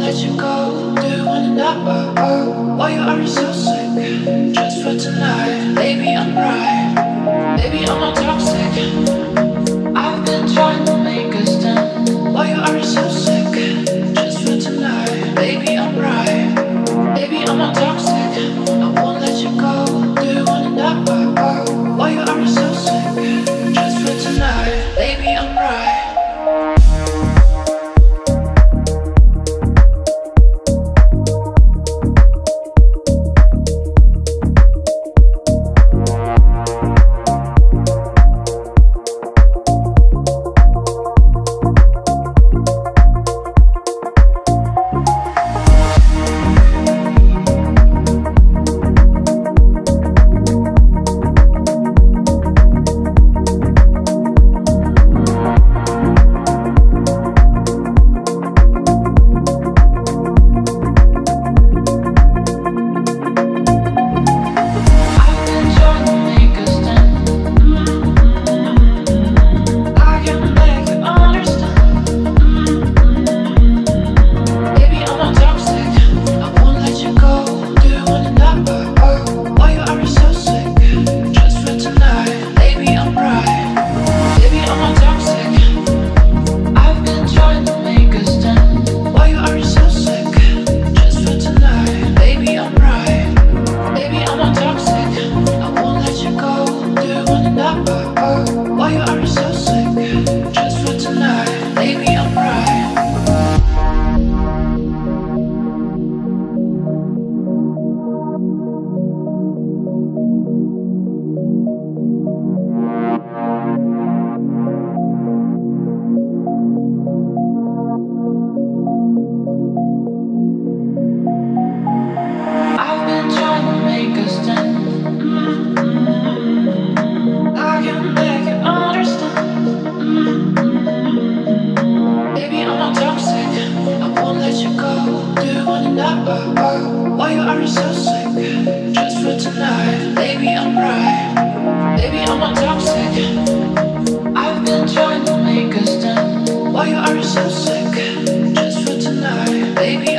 let you go. Do you wanna know why you are so sick? Just for tonight, baby, I'm right. Baby, I'm not toxic. I've been trying to make a stand. Why you are so sick? Just for tonight, baby, I'm right. Baby, I'm not toxic. I won't let you go. Do you wanna know why you are so sick? Just for tonight, baby, I'm right. Why you are so sick? Just for tonight, baby, I'm right. I've been trying to make a stand. I can make you understand. Baby, I'm not toxic. I won't let you go. Do you wanna know why you are so sick? Just for tonight, baby, I'm right. Baby, I'm not toxic. I've been trying to make a stand. Why you are so sick? Just for tonight, baby,